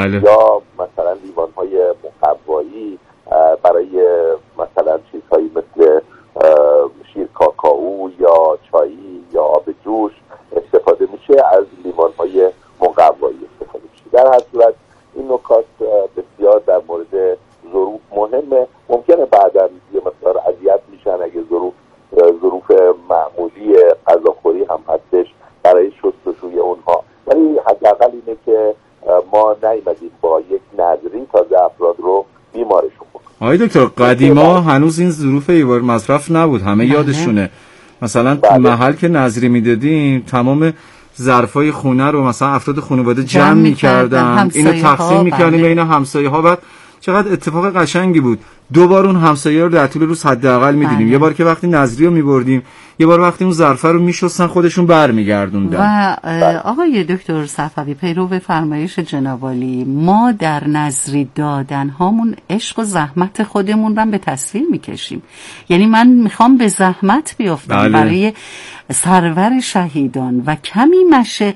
بله. یا مثلا لیوان‌های مقوایی برای مثلا چیزهایی مثل شیر کاکائو یا چایی یا آب جوش استفاده میشه، از لیوان‌های مقوایی استفاده میشه. در هر صورت این نکات بسیار در مورد ظروف مهمه. ممکنه بعداً یه مقدار اذیت میشن اگه ظروف معمولی غذاخوری هم هستش برای شستشوی اونها، ولی حداقل اینه که ما نیومدیم با یک نذری تازه افراد رو بیمارشون بکنیم. آقای دکتر قدیما هنوز این ظروف ایوار مصرف نبود، همه یادشونه. مثلا تو محل که نذری میدادیم تمام ظرفای خونه رو مثلا افراد خانواده جمع می‌کردن، اینو تقسیم می‌کردیم بین همسایه‌ها. بعد چقدر اتفاق قشنگی بود. 2 بار اون همسایه رو در طول روز حداقل می‌دیدیم. یه بار که وقتی نذری رو می‌بردیم، یه بار وقتی اون ظرفا رو می‌شستن خودشون برمیگردوندن. و آقای دکتر صفوی، پیرو فرمایش جناب عالی، ما در نذری دادن هامون عشق و زحمت خودمون رو به تصویر می‌کشیم. یعنی من می‌خوام به زحمت بیافتم برای سرور شهیدان و کمی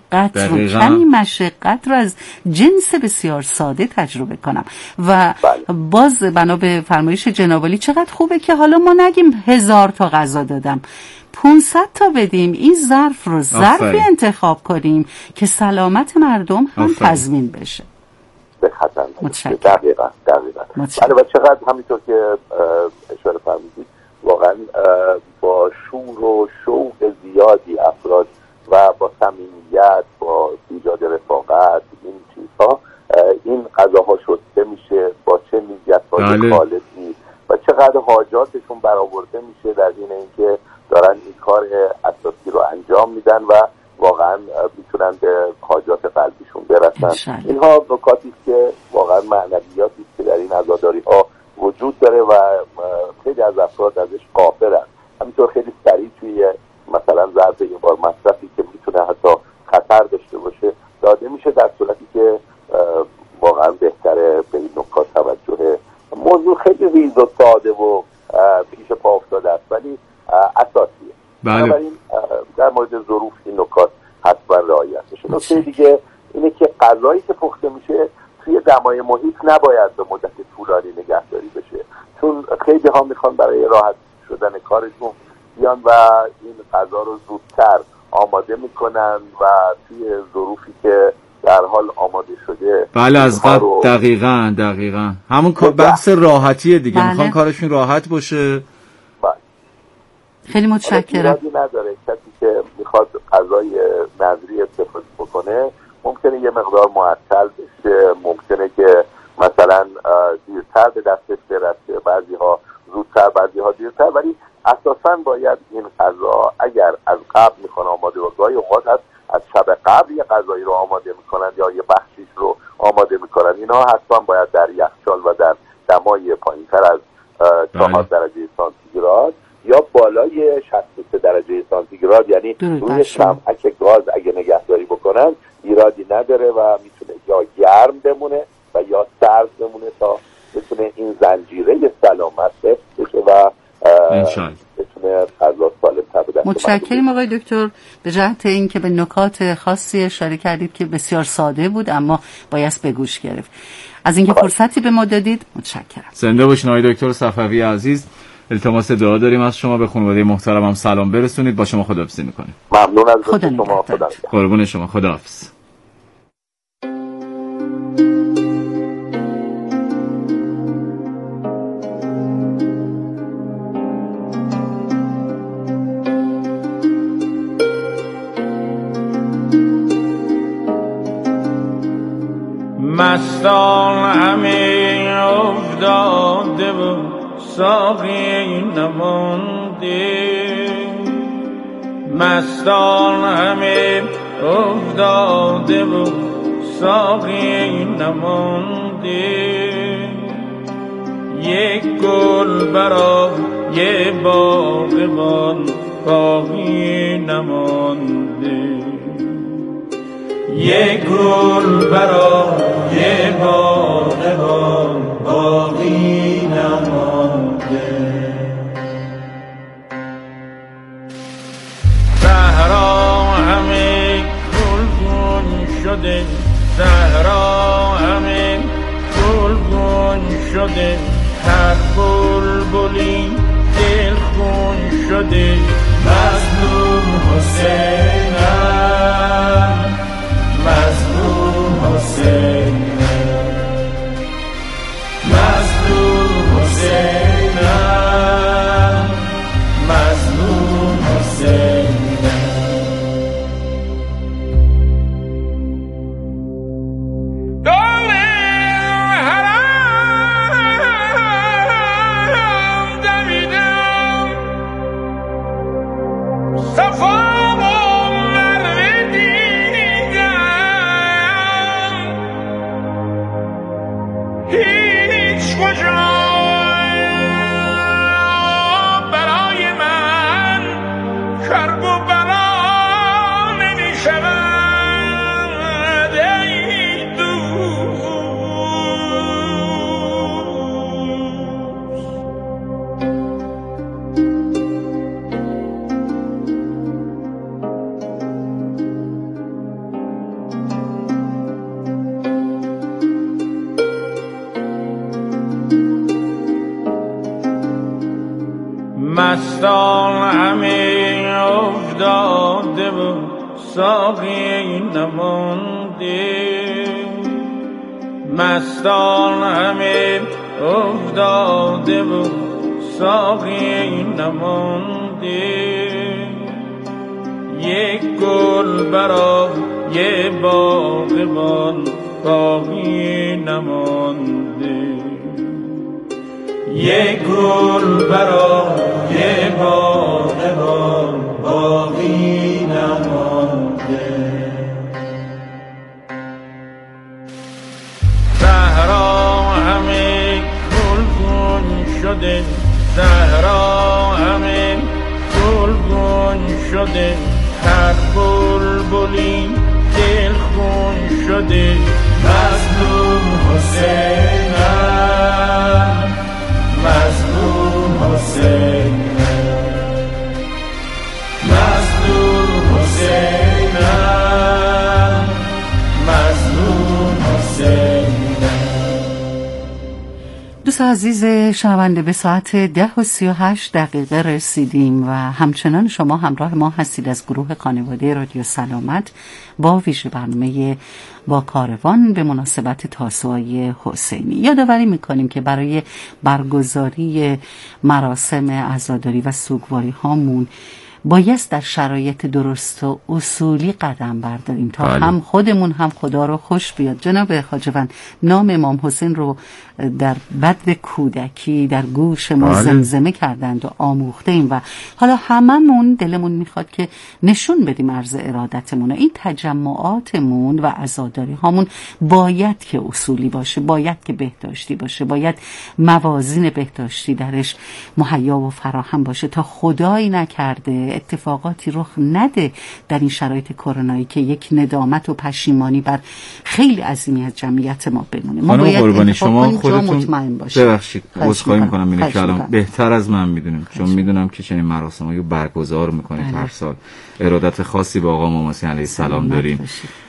مشقت رو از جنس بسیار ساده تجربه کنم. و باز بنا به فرمایش جناب عالی چقدر خوبه که حالا ما نگیم 1000 تا غذا دادم، 500 تا بدیم، این ظرف رو ظرفی انتخاب کنیم که سلامت مردم هم تضمین بشه. به خطر دقیقاً. بله، و چقدر همینطور که اشاره فرمودید واقعا با شور و شوق زیادی افراد و با صمیمیت، با ایجاد رفاقت، این چیزها، این غذاها شسته میشه با چه نیت، با چه خالصی و چقدر حاجاتشون برآورده میشه در این اینکه دارن این کار اساسی رو انجام میدن و واقعا میتونن به حاجات قلبیشون برسن. اینها نکاتی است که واقعا معنویاتی است که در این عزاداری ها وجود داره و خیلی از افراد ازش غافلن. همینطور خیلی سریع توی مثلا ظرف یه بار مصرفی که میتونه حتی خطر داشته باشه داده میشه، در صورتی که واقعا بهتره به این نکات توجه. موضوع خیلی ریز و ساده و پیش پا افتاده است ولی اساسیه. بنابراین در مورد ظروف این نکات حتما رعایت بشه. نکته دیگه اینه که غذایی که پخته میشه توی دمای محیط نباید به مدت طولانی نگهداری بشه، چون خیلی ها میخوان برای راحت شدن کارشون بیان و این غذا رو زودتر آماده میکنن و توی ظروفی که در حال آماده شده. بله، از قبل دقیقاً همون بحث راحتیه دیگه. میخوان کارشون راحت باشه. خیلی متشکرم. ایرادی نداره کسی که میخواد غذای نذری استفاده بکنه ممکنه یه مقدار معطل بشه، ممکنه که مثلا دیرتر به دستش برسه، بعضی‌ها زودتر بعضی‌ها دیرتر، ولی اساساً باید این غذا اگر از قبل میخوان آماده باشه، گاهی اوقات از شب قبل یه غذایی رو آماده میکنن یا یه بخشیش رو آماده میکنن، اینا حتما باید در یخچال و در دمای پایین‌تر از 4 درجه سانتیگراد یا بالای 63 درجه سانتیگراد، یعنی روی شمعک گاز اگه نگهداری بکنن ایرادی نداره و میتونه یا گرم بمونه و یا سرد بمونه تا بتونه این زنجیره سلامت بشه و بتونه غذا سالم تر بده. متشکرم آقای دکتر به جهت اینکه به نکات خاصی اشاره کردید که بسیار ساده بود اما بایست به گوش گرفت. از اینکه فرصتی به ما دادید متشکرم. زنده باشین آقای دکتر صفوی عزیز. التماس دعا داریم از شما، به خانواده محترمم سلام برسونید. با شما خداحافظی میکنیم. ممنون از شما. قربون شما. خداحافظ. مستان همه افتاده و ساقی نمانده، مستان همه افتاده و ساقی نمانده، یک گل برای باغبان باقی نمانده، یک گل برای باغبان باقی نمانده. صحرا همه گلگون شده، صحرا همه شده هر بلبلی دل خون شده مظلوم حسینم مظلوم حسینم مظلوم حسینم مظلوم حسینم مستان همه افتاده و ساقی نمانده مستان همه افتاده و ساقی نمانده یک گل برای باغبان باقی نمانده یک گل برای باغبان باقی نمانده صحرا همه گلگون شده صحرا همه گلگون شده هر بلبلی دل خون شده مظلوم حسینم مظلوم حسینم مظلوم حسینم مظلوم حسینم. دوست عزیز شنونده به ساعت 10:38 رسیدیم و همچنان شما همراه ما هستید از گروه خانواده رادیو سلامت با ویژه برنامه با کاروان به مناسبت تاسوعای حسینی. یادآوری میکنیم که برای برگزاری مراسم عزاداری و سوگواری هامون باید در شرایط درست و اصولی قدم برداریم تا هم خودمون هم خدا رو خوش بیاد. جناب خواجوان نام امام حسین رو در بد کودکی در گوش ما زمزمه کردند و آموخته ایم و حالا هممون دلمون میخواد که نشون بدیم عرض ارادتمون. این تجمعاتمون و عزاداری هامون باید که اصولی باشه، باید که بهداشتی باشه، باید موازین بهداشتی درش مهیا و فراهم باشه تا خدایی نکرده اتفاقاتی رخ نده در این شرایط کرونایی که یک ندامت و پشیمانی بر خیلی عظیمی از جمعیت ما بمونه. ما باید قربانی شما خودتون مطمئن باشیم. ببخشید عذرخواهی میکنم اینو که الان بهتر از من میدونیم چون میدونم که چنین مراسمایی برگزار میکنید هر سال. ارادت خاصی به آقا امام حسین علیه السلام داریم.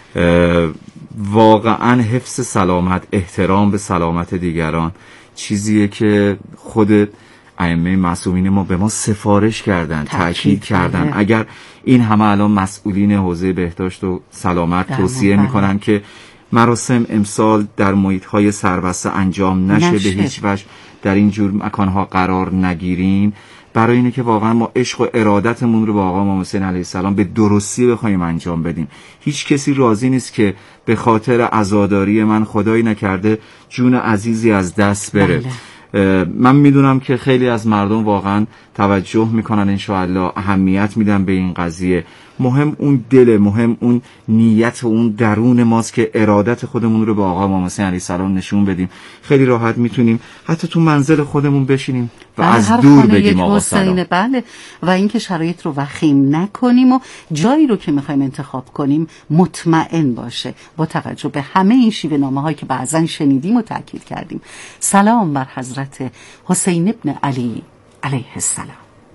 واقعا حفظ سلامت، احترام به سلامت دیگران چیزیه که خود ائمه معصومین ما به ما سفارش کردن، تاکید کردن. اگر این همه الان مسئولین حوزه بهداشت و سلامت توصیه میکنن که مراسم امسال در محیط‌های سربسته انجام نشه به هیچ وجه در این جور مکانها قرار نگیریم، برای اینه که واقعا ما عشق و ارادتمون رو با آقا امام حسین علیه السلام به درستی بخوایم انجام بدیم. هیچ کسی راضی نیست که به خاطر عزاداری من خدایی نکرده جون عزیزی از دست بره. من میدونم که خیلی از مردم واقعا توجه میکنن، انشاءالله اهمیت میدن به این قضیه. مهم اون دل، مهم اون نیت و اون درون ماست که ارادت خودمون رو به آقا امام حسین علیه السلام نشون بدیم. خیلی راحت میتونیم حتی تو منزل خودمون بشینیم و از دور بگیم آقا سلام. بله، و اینکه شرایط رو وخیم نکنیم و جایی رو که میخوایم انتخاب کنیم مطمئن باشه با توجه به همه این شیوه نامه هایی که بعضا شنیدیم و تاکید کردیم. سلام بر حضرت حسین ابن علی علیه السلام.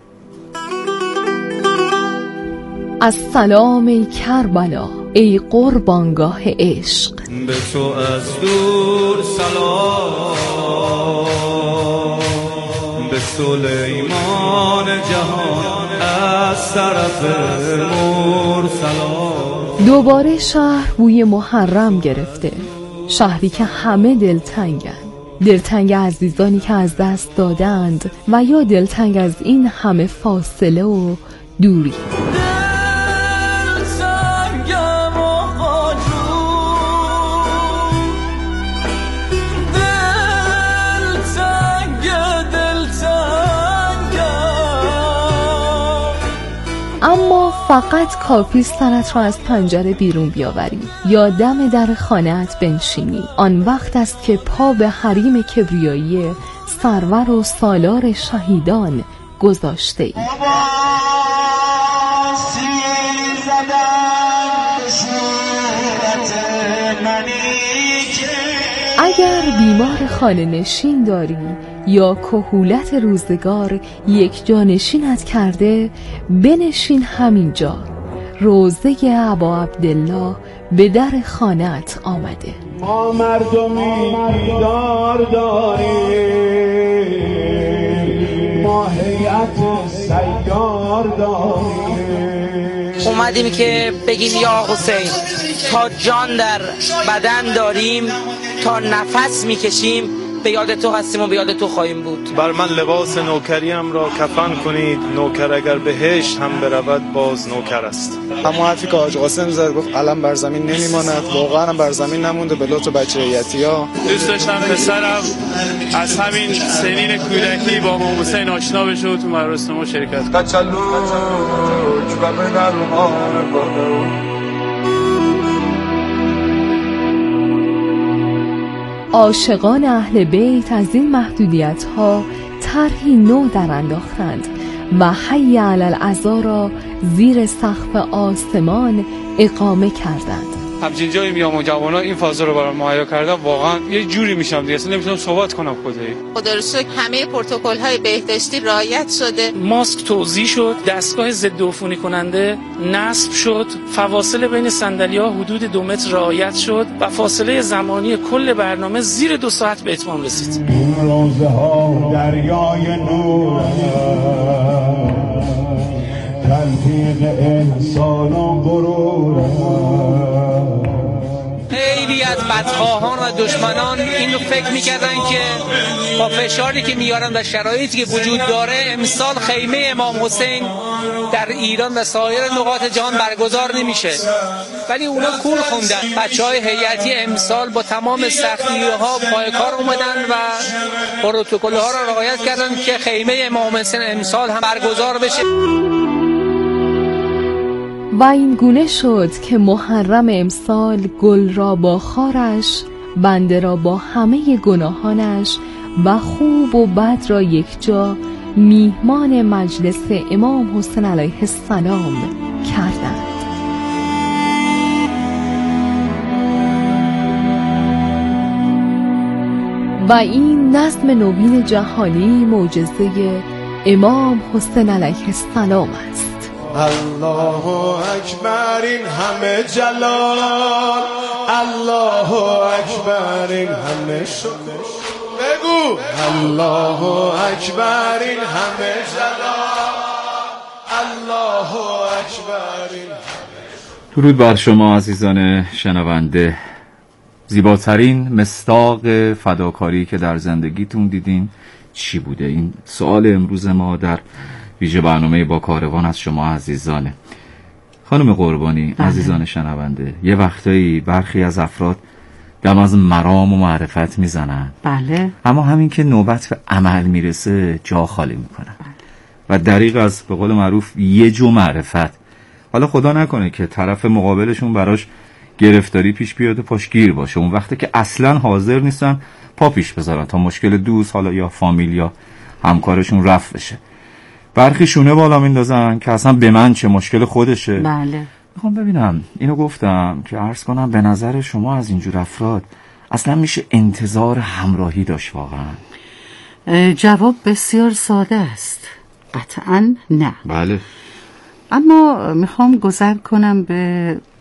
السلام ای کربلا، ای قربانگاه عشق. به تو از دور سلام به سلیمان جهان از طرف مرسلان. دوباره شهر بوی محرم گرفته، شهری که همه دلتنگ عزیزانی که از دست دادند و یا دلتنگ از این همه فاصله و دوری. اما فقط کافی سرت را از پنجره بیرون بیاوری یا دم در خانه‌ات بنشینی. آن وقت است که پا به حریم کبریایی سرور و سالار شهیدان گذاشته ای. اگر بیمار خانه نشین داری یا کهولت روزگار یک جانشینت کرده، بنشین همینجا. روضه ابا عبدالله به در خانه‌ات آمده. ما مردمی بیدار داریم، ما هیئت سیار داریم. اومدیم که بگیم یا حسین، تا جان در بدن داریم، تا نفس میکشیم به یاد تو هستیم و به یاد تو خواهیم بود. بر من لباس نوکریم را کفن کنید، نوکر اگر بهشت هم برود باز نوکر است. اما حرفی که حاج قاسم زد، گفت علم بر زمین نمیماند، واقعا هم بر زمین نمونده به لطف بچه یتیا. دوست داشتم پسرم از همین سنین کودکی با امام حسین آشنا بشه و تو مراسم ما شرکت کنه. عاشقان اهل بیت از این محدودیت‌ها طرحی نو در انداختند و حی علی العزا را زیر سقف آسمان اقامه کردند. همچین جایی میام و جوانا این فضا رو برام مهیا کردن، واقعا یه جوری میشم دیگه، اصلا نمیتونم صحبت کنم. خدا رو شکر همه پروتکل‌های بهداشتی رعایت شده. ماسک توزیع شد، دستگاه ضد عفونی کننده نصب شد، فواصل بین صندلی‌ها حدود 2 متر رعایت شد و فاصله زمانی کل برنامه زیر 2 ساعت به اتمام رسید. این روزها دریای نور، تلفیق انسانان غرور. خیلی از بدخواهان و دشمنان اینو فکر میکردن که با فشاری که میارن و شرایطی که وجود داره امسال خیمه امام حسین در ایران و سایر نقاط جهان برگزار نمیشه، ولی اونا کور خوندن. بچهای هیئتی امسال با تمام سختی‌ها پای کار اومدن و پروتکل‌ها را رعایت کردن که خیمه امام حسین امسال هم برگزار بشه. و این گونه شد که محرم امسال گل را با خارش، بنده را با همه گناهانش و خوب و بد را یک جا میهمان مجلس امام حسین علیه السلام کردند. و این نظم نوین جهانی معجزه امام حسین علیه السلام است. الله اکبر، این همه جلال، الله اکبر، این همه شکر. بگو الله اکبر، این همه جلال، الله اکبر، این همه. درود بر شما عزیزان شنونده. زیباترین مصداق فداکاری که در زندگیتون دیدین چی بوده؟ این سوال امروز ما در ویژه برنامه با کاروان از شما عزیزانه. خانم قربانی، عزیزان شنونده، یه وقتایی برخی از افراد دم از مرام و معرفت میزنن، بله، اما همین که نوبت به عمل میرسه جا خالی میکنن و دریغ از به قول معروف یه جو معرفت. حالا خدا نکنه که طرف مقابلشون براش گرفتاری پیش بیاد و پاش گیر باشه، اون وقتی که اصلا حاضر نیستن پا پیش بذارن تا مشکل دوست حالا یا فامیل یا همکارشون رفع بشه. برخی شونه بالا میندازن که اصلا به من چه، مشکل خودشه. بله. میخوام ببینم، اینو گفتم که عرض کنم به نظر شما از اینجور افراد اصلا میشه انتظار همراهی داشت واقعا؟ جواب بسیار ساده است، قطعاً نه. بله. اما میخوام گذر کنم به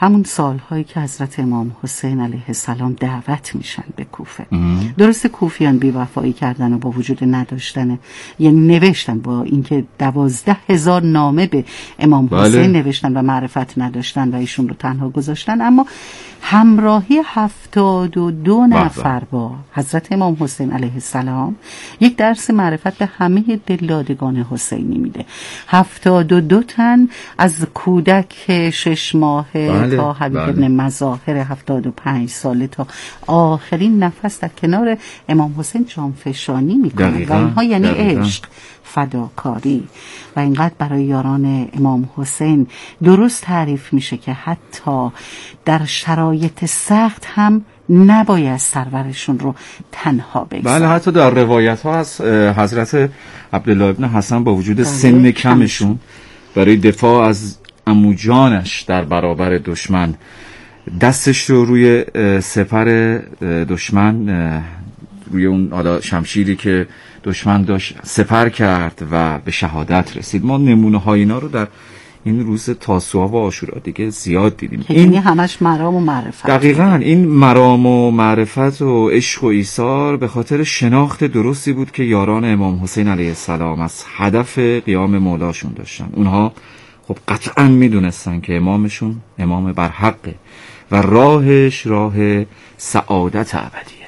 همون سالهایی که حضرت امام حسین علیه السلام دعوت میشن به کوفه. درست کوفیان بی‌وفایی کردن و با وجود نداشتن، یعنی نوشتن با اینکه 12,000 نامه به امام حسین نوشتن و معرفت نداشتن و ایشون رو تنها گذاشتن، اما همراهی 72 نفر با حضرت امام حسین علیه السلام یک درس معرفت به همه دلدادگان حسینی میده. 72 تن از کودک 6 ماهه تا حبیب ابن مظاهر 75 ساله تا آخرین نفس در کنار امام حسین جانفشانی میکنه و اینها یعنی عشق، فداکاری. و اینقدر برای یاران امام حسین درست تعریف میشه که حتی در شرایط سخت هم نباید سرورشون رو تنها بگذارن. بله، حتی در روایت ها از حضرت عبدالله ابن حسن با وجود سن کمشون برای دفاع از عموجانش در برابر دشمن دستش رو روی سپر دشمن، روی اون شمشیری که دشمن داشت سپر کرد و به شهادت رسید. ما نمونه های اینا رو در این روز تاسوعا و عاشورا دیگه زیاد دیدیم. این همش مرام و معرفت. دقیقاً این مرام و معرفت و عشق و ایثار به خاطر شناخت درستی بود که یاران امام حسین علیه السلام از هدف قیام مولاشون داشتن. اونها خب قطعاً میدونستن که امامشون امام برحقه و راهش راه سعادت ابدیه.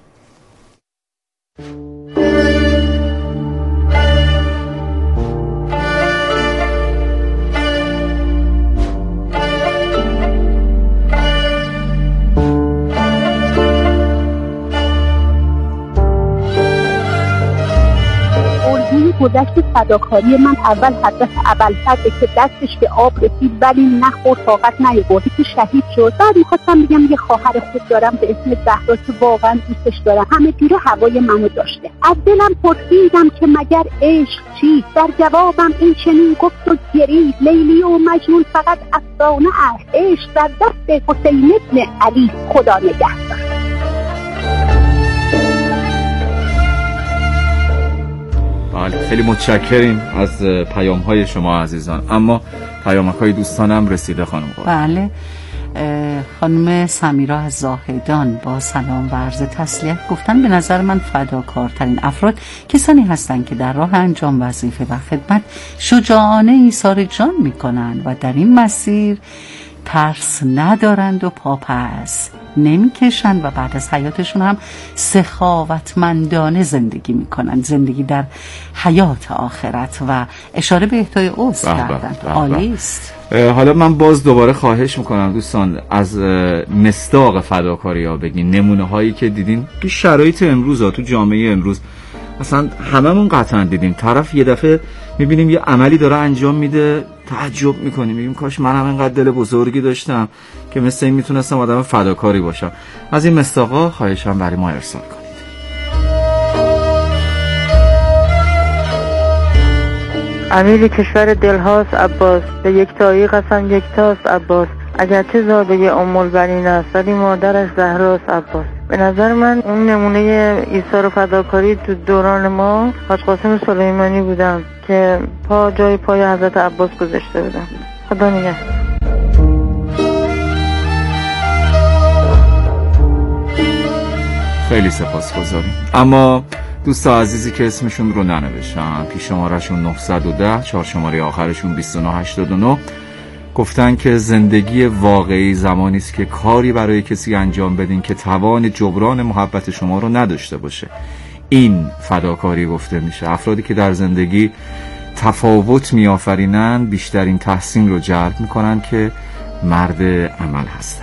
گذشت فداکاری من اول حضرت ابوالفضل که دستش به آب رسید ولی نخورد، طاقت نیاورد که شهید شد. بعد میخواستم بگم یه خواهر خوب دارم به اسم زهرا که واقعا دوستش دارم، همه جوره هوای منو داشته. از دلم پرسیدم که مگر عشق چیست؟ در جوابم این چنین گفت و گرید لیلی و مجنون فقط افسانه است، عشق در دست حسین ابن علی، خدا نگهدار. خیلی متشکریم از پیام‌های شما عزیزان. اما پیام‌های دوستانم رسیده خانم قادر. بله، خانم سمیرا از زاهدان با سلام و عرض تسلیت گفتن به نظر من فداکارترین افراد کسانی هستند که در راه انجام وظیفه و خدمت شجاعانه ایثار جان می‌کنند و در این مسیر ترس ندارند و پاپس نمیکشند و بعد از حیاتشون هم سخاوتمندانه زندگی میکنن، زندگی در حیات آخرت و اشاره به اهدای عضو کردن. عالی است. حالا من باز دوباره خواهش میکنم دوستان از مصداق فداکاری ها بگین، نمونه هایی که دیدین که شرایط امروز تو جامعه امروز مثلا هممون قطعا دیدیم، طرف یه دفعه میبینیم یه عملی داره انجام میده، تعجب میکنیم، میگیم کاش من هم اینقدر دل بزرگی داشتم که مثل این میتونستم آدم فداکاری باشم. از این مصداقا خواهشم برای ما ارسال کنید. امیر کشور دلهاست عباس، به یکتایی قسم یکتاست عباس، اگرچه زاده ام البنین است ولی مادرش زهراست عباس. به نظر من اون نمونه ایثار و فداکاری تو دوران ما حاج قاسم سلیمانی بودن که جای پای حضرت عباس گذاشته بودن. خدا نگهدار. خیلی سپاسگزاریم. اما دوست عزیزی که اسمشون رو ننوشتن، پیش شمارهشون 910 4 شماره آخرشون 2989 گفتن که زندگی واقعی زمانی است که کاری برای کسی انجام بدین که توان جبران محبت شما رو نداشته باشه. این فداکاری گفته میشه. افرادی که در زندگی تفاوت میآفرینن بیشترین تحسین رو جلب میکنن که مرد عمل هستن.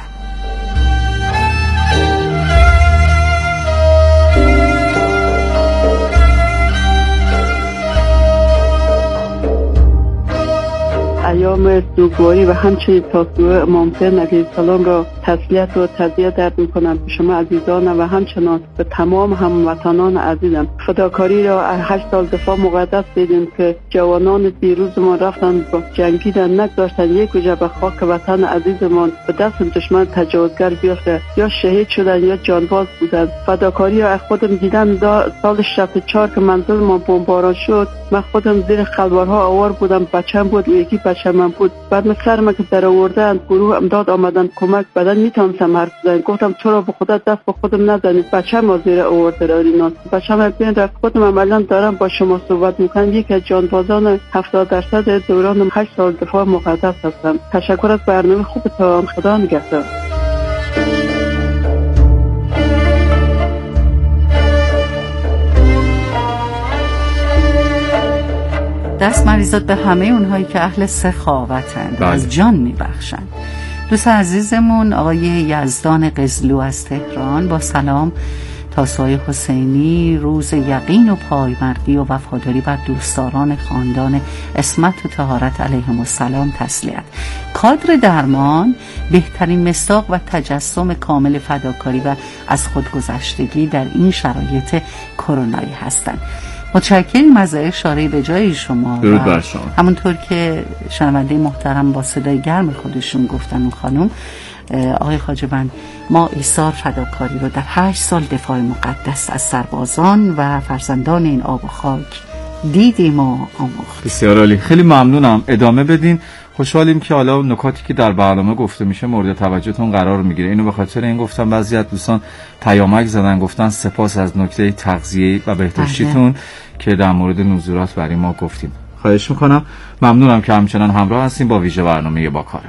ایام سوگواری و همچنین تاسوعا امام حسین علیه السلام را تسلیت و تعزیت درد می‌کنم به شما عزیزان و همچنان به تمام هموطنان عزیزم. فداکاری را 8 سال دفاع مقدس دیدیم که جوانان دیروز ما رفتن با جنگیدن، نگذاشتن یک گوشه به خاک وطن عزیزمان به دست دشمن تجاوزگر بیفته، یا شهید شدن یا جانباز بودن. فداکاری را خودم دیدم سال 64 که منزل ما بمباران شد، من خودم زیر خلوارها آوار بودم، بچه‌م بود و یکی بچه پیش من بود. بعد سر ما که در آوردن گروه امداد آمدن کمک بدن میتونستم حرف بزنم. گفتم چرا به خودت دست به خودم نزنید؟ بچه‌م از زیر آورده راینا. بچه‌م ببین رفت خودم عملاً دارم با شما صحبت میکنم. یکی از جانبازان 70% دوران 8 سال دفاع مقدس هستم. تشکر از برنامه خوبتون. خدا نگهدار. دست مریضات به همه اونهایی که اهل سخاوتند، از جان میبخشند. دوست عزیزمون آقای یزدان قزلو از تهران با سلام تا سایه حسینی، روز یقین و پایمردی و وفاداری بر دوستداران خاندان عصمت و طهارت علیهم السلام تسلیت. کادر درمان بهترین مصداق و تجسم کامل فداکاری و از خودگذشتگی در این شرایط کرونایی هستند. متشکریم از اشاره به جای شما. درود بر شما. همونطور که شنونده محترم با صدای گرم خودشون گفتن اون خانم آقای خواجه‌بند، ما ایثار فداکاری رو در 8 سال دفاع مقدس از سربازان و فرزندان این آب و خاک دیدیم و آموختیم. بسیار عالی، خیلی ممنونم. ادامه بدین. خوشحالیم که حالا نکاتی که در برنامه گفته میشه مورد توجهتون قرار میگیره. اینو به خاطر این گفتم بعضی از دوستان پیامک زدن گفتن سپاس از نکته تغذیه و بهداشتیتون که در مورد نزولات برای ما گفتیم. خواهش میکنم. ممنونم که همچنان همراه هستیم با ویژه برنامه با کارمان.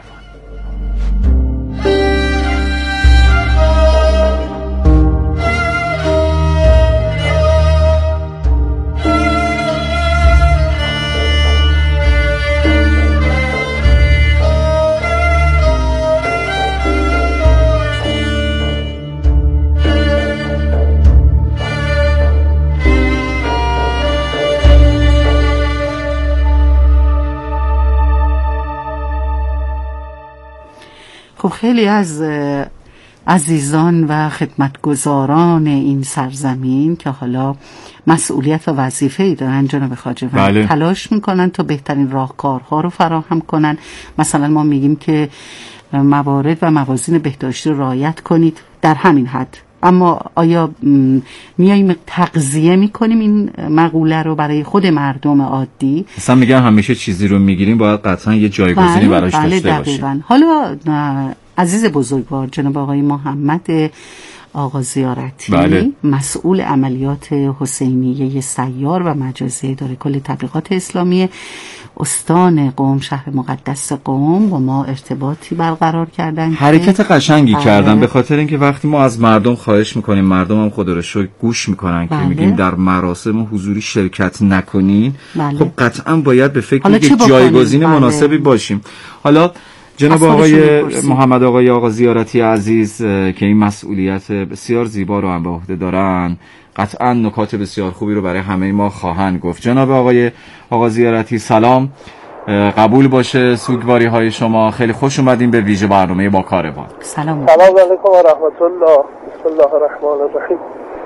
خب خیلی از عزیزان و خدمتگزاران این سرزمین که حالا مسئولیت و وظیفه‌ای دارن جناب خواجه‌بند تلاش میکنن تا بهترین راهکارها رو فراهم کنن. مثلا ما میگیم که موارد و موازین بهداشتی رو رعایت کنید در همین حد، اما آیا میاییم تغذیه میکنیم این مقوله رو برای خود مردم عادی؟ مثلا میگن همیشه چیزی رو میگیریم باید قطعا یه جایگزینی براش داشته باشیم. حالا عزیز بزرگوار جناب آقای محمد آقا زیارتی مسئول عملیات حسینیه سیار و مجازی اداره کل تبلیغات اسلامی استان قم شهر مقدس قم با ما ارتباطی برقرار کردن، حرکت قشنگی کردن، به خاطر اینکه وقتی ما از مردم خواهش میکنیم مردم هم خدا رو شکر گوش میکنن که میگیم در مراسم حضوری شرکت نکنین، خب قطعا باید به فکر جایگزین مناسبی باشیم. حالا جناب آقای محمد آقا زیارتی عزیز که این مسئولیت بسیار زیبا رو هم به عهده دارن، قطعا نکات بسیار خوبی رو برای همه ما خواهند گفت. جناب آقا زیارتی سلام، قبول باشه سوگواری های شما. خیلی خوش اومدین به ویژه برنامه با کاروان. سلام علیکم و رحمت الله. بسم الله الرحمن الرحیم.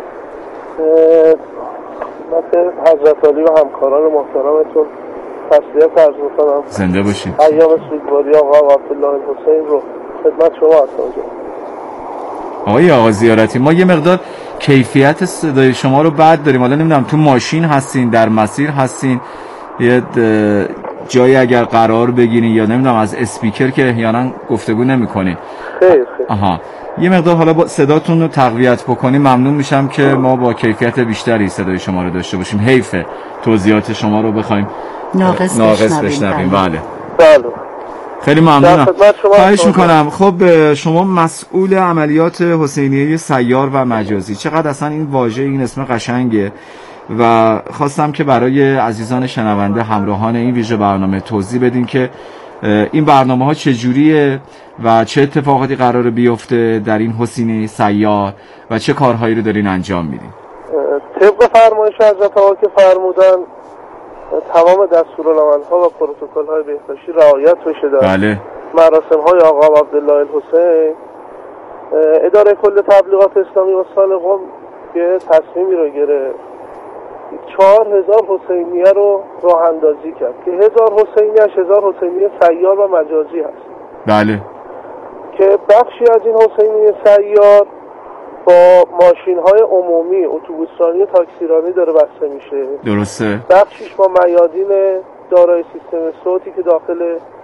من حضرت علی و همکاران محترمتون تسلیت عرض می‌کنم. زنده باشین. ایام سوگواری آقا عبدالله الحسین رو خدمت شما هستم. آقا زیارتی، ما یه مقدار کیفیت صدای شما رو بد داریم. حالا نمیدونم تو ماشین هستین، در مسیر هستین، یه جایی اگر قرار بگیرین یا نمیدونم از اسپیکر که احیانا گفتگو نمی‌کنین. خیر. یه مقدار حالا با صداتون رو تقویت بکنیم ممنون میشم که ما با کیفیت بیشتری صدای شما رو داشته باشیم. حیفه توضیحات شما رو بخوایم ناقص بشنویم. بله. خیلی ممنونم. خواهش میکنم. خب شما مسئول عملیات حسینیه سیار و مجازی، چقدر اصلا این واژه، این اسم قشنگه و خواستم که برای عزیزان شنونده همراهان این ویژه برنامه توضیح بدین که این برنامه ها چجوریه و چه اتفاقاتی قراره بیفته در این حسینیه سیار و چه کارهایی رو دارین انجام میدین. طبق فرمایش حضرت آقا که فرمودن تمام دستورالعمل‌ها و پروتکل‌های بهداشتی رعایت بشه در مراسم‌های آقا عبدالله الحسین. اداره کل تبلیغات اسلامی استان قم یه تصمیمی رو گرفت 4000 حسینیه رو راه اندازی کرد که 1000 حسینیه‌اش 1000 حسینیه سیار و مجازی هست. بله. که بخشی از این حسینیه سیار با ماشین‌های عمومی، اتوبوسرانی و تاکسیرانی داره بسته میشه. درسته. بخشیش با میادین دارای سیستم صوتی که داخل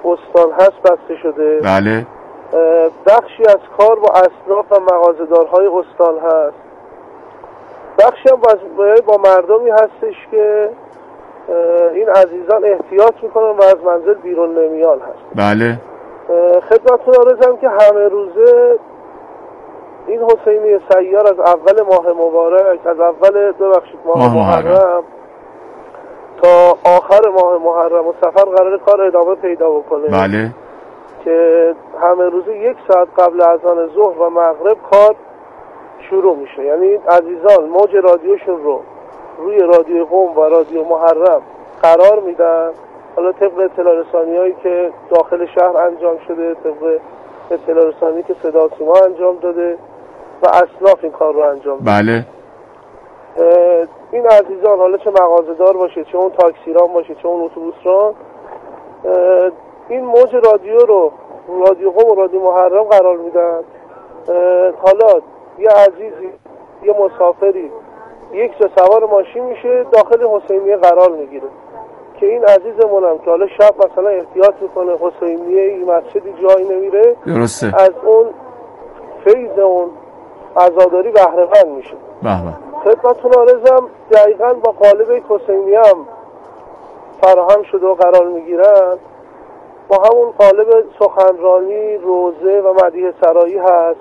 استان هست بسته شده. بله. بخشی از کار با اصناف و مغازه‌دارهای استان هست. بخشی هم با مردمی هستش که این عزیزان احتیاط میکنن و از منزل بیرون نمیان هست. بله. خدمتتون عرضم که همه روزه این حسینی سیار از اول ماه مبارک، از اول ماه محرم تا آخر ماه محرم و صفر قرار کار ادامه پیدا بکنه. بله. که همه روزه 1 ساعت قبل اذان ظهر و مغرب کار شروع میشه. یعنی عزیزان موج رادیوشون رو روی رادیو قم و رادیو محرم قرار میدن. حالا طبق اطلاع رسانی‌هایی که داخل شهر انجام شده، طبق اطلاع رسانی که صدا و سیما انجام داده و اصناف این کار رو انجام داده. بله. این عزیزان حالا چه مغازه‌دار باشه، چه اون تاکسیران باشه، چه اون اتوبوسران، این موج رادیو رو رادیو قم و رادیو محرم قرار میدن. حالا یه عزیزی، یه مسافری یک جا سوار ماشین میشه، داخل حسینیه قرار میگیره که این عزیزمونم که حالا شب مثلا احتیاط میکنه حسینیه این مسجدی جایی نمیره، درسته، از اون فیض اون عزاداری بهره مند میشه. خدمتتون عرضم دقیقاً با قالب حسینیه هم فراهم شده و قرار میگیرن. با همون قالب سخنرانی، روزه و مدیحه سرایی هست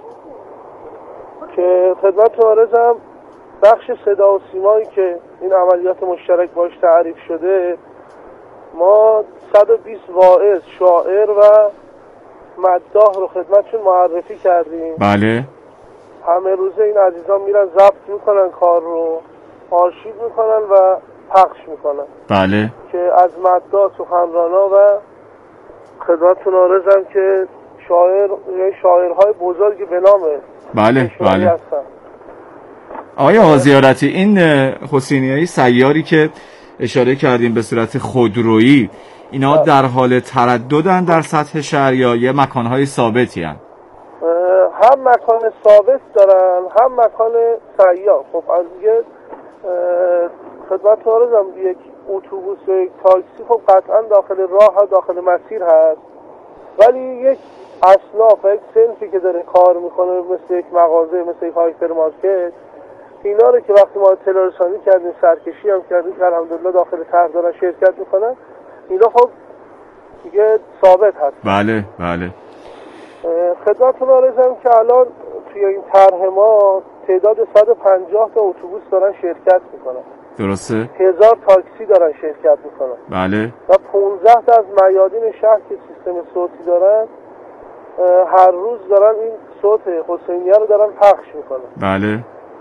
که خدمتتون عرضم بخش صدا و سیمایی که این عملیات مشترک باش تعریف شده، ما 120 واعظ، شاعر و مداح رو خدمتشون معرفی کردیم. بله. همه روزه این عزیزان میرن ضبط میکنن کار رو، آرشیو میکنن و پخش میکنن. بله. که از مداح، سخنرانا و خدمتتون عرضم که شاعرهای بزرگی به نام بله هستن. آقای زیارتی، این حسینیه‌ای سیاری که اشاره کردیم به صورت خودرویی، اینا در حال ترددن در سطح شهر یا یه مکانهای ثابتی هن؟ هم مکان ثابت دارن، هم مکان سیار. خب از دیگه خدمت عرضم یک اتوبوس یا یک تاکسی خب قطعا داخل راه ها داخل مسیر هست، ولی یک اصناف، یک صنفی که داره کار میکنه مثل یک مغازه، مثل یک هایپرمارکت، اینا رو که وقتی ما اطلاع رسانی کردیم، سرکشی هم کردیم که الحمدلله داخل طرح دارن شرکت میکنن، اینا خب دیگه ثابت هست. بله بله. خدمتتون عرضم که الان توی این طرح ما تعداد 150 تا اتوبوس دارن شرکت میکنن. درسته. 1000 تاکسی دارن شرکت میکنن. بله. و 15 تا از میادین شهر که سیستم صوتی دارن، هر روز دارن این صوت حسینیه رو دارن پخش میکنن. بله.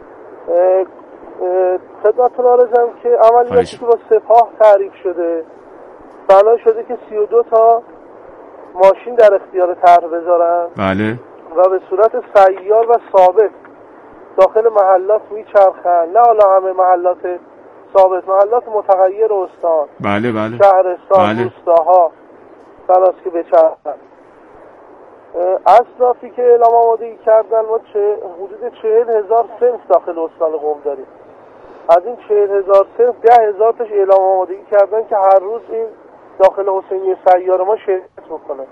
خدمتتون عرضم که عملیاتی که با سپاه تعریف شده، بنا شده که 32 تا ماشین در اختیار طرح بذارن. بله. و به صورت سیار و ثابت داخل محلات میچرخن، نه حالا همه محلات ثابت، محلات متغیر استان، بله بله، شهرستان، روستاها بناس که بچرخن. اصنافی که اعلام آمادگی کردن، ما حدود 40,000 صنف داخل استان قم داریم. از این 40,000 صنف 10,000 تاش اعلام آمادگی کردن که هر روز این داخل حسینیه سیار ما شرکت بکنه.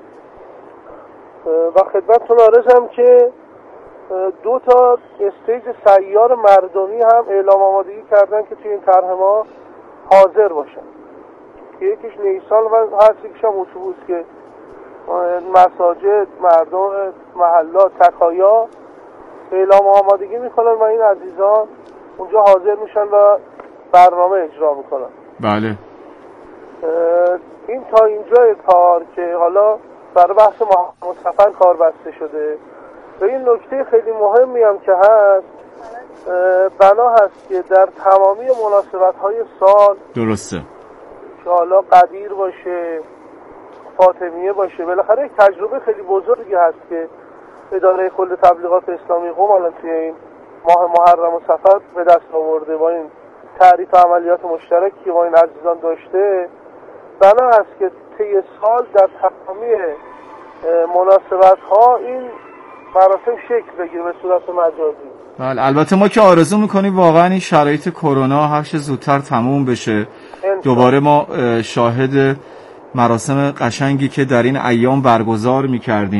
و خدمتتون عرضم که 2 تا استیج سیار مردمی هم اعلام آمادگی کردن که توی این طرح ما حاضر باشن، که یکیش نیسان و هست، یکیش هم اتوبوس که مساجد، مردم محلات، تکایا اعلام آمادگی میکنن و این عزیزان اونجا حاضر میشن و برنامه اجرا میکنن. بله. این تا اینجای کار که حالا برای بحث سفر کار بسته شده. و این نکته خیلی مهمی هم که هست، بنا هست که در تمامی مناسبت‌های سال، درسته، که حالا قدیر باشه، فاطمیه باشه، بالاخره یک تجربه خیلی بزرگی هست که اداره کل تبلیغات اسلامی قم الان توی این ماه محرم و صفر به دست آورده با این تعریف عملیات مشترکی که با این عزیزان داشته. بنا هست که طی سال در تمامی مناسبت‌ها این مراسم شکل بگیره به صورت مجازی. بله، البته ما که آرزو میکنیم واقعا این شرایط کرونا هرچه زودتر تموم بشه، دوباره ما شاهد مراسم قشنگی که در این ایام برگزار می‌کردیم.